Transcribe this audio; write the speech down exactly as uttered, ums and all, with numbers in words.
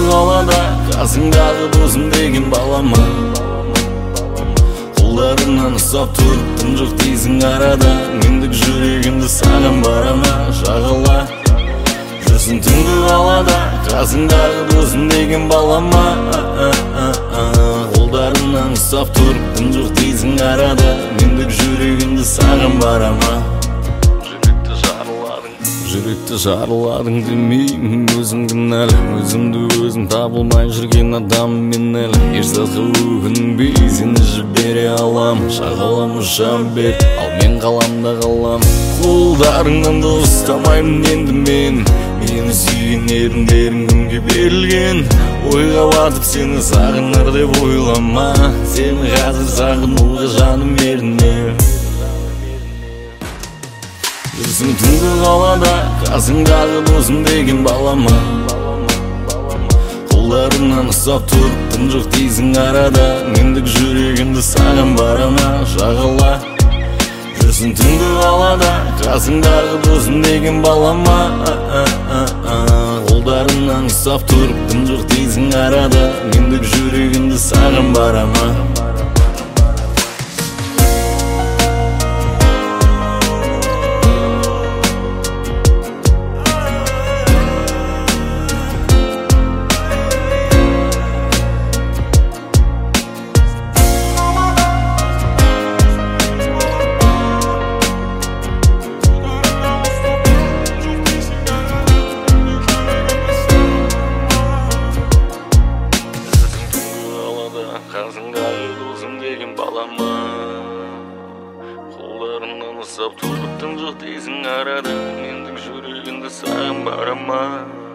қалада, қасыңдағы досым деген балама. Қолдарынан ұстап тұрыптым жоқ дейсің арада, мендік жүрегімді саған барама жағала. Жүрсің түнгі қалада, қасыңдағы досым деген балама. Қолдарынан ұстап тұрыптым жоқ дейсің арада, мендік жүрегімді саған барама. Жүректі жарыладың демеймін, өзім кінәлі, өзімді өзім табылмай жүрген адам мен әлі. Ешзатқа өкінбей сені жібере алам, шағалам ұшам бет, ал мен қаламда қалам. Қолдарыңнан да ұстамаймын енді мен, мені сүйген еріндерің кімге берілген. Ойға батып сені сағыныр деп ойлама, сені қазір сағынуға жаным еріне. Жүрсің түнгі қалада, қасыңдағы досым деген балама. Қолдарынан ұстап тұрыптым жоқ дейсің арада, мендік жүрегімді саған барама жағала. Жүрсің түнгі қалада, қасыңдағы досым деген балама. Қолдарынан ұстап тұрыптым жоқ дейсің арада, мендік жүрегімді саған барама. Қасыңдағы досым деген балама. Қолдарымнан ұстап тұрыптым жоқ дейсің арада, мендік жүрегімді саған барама.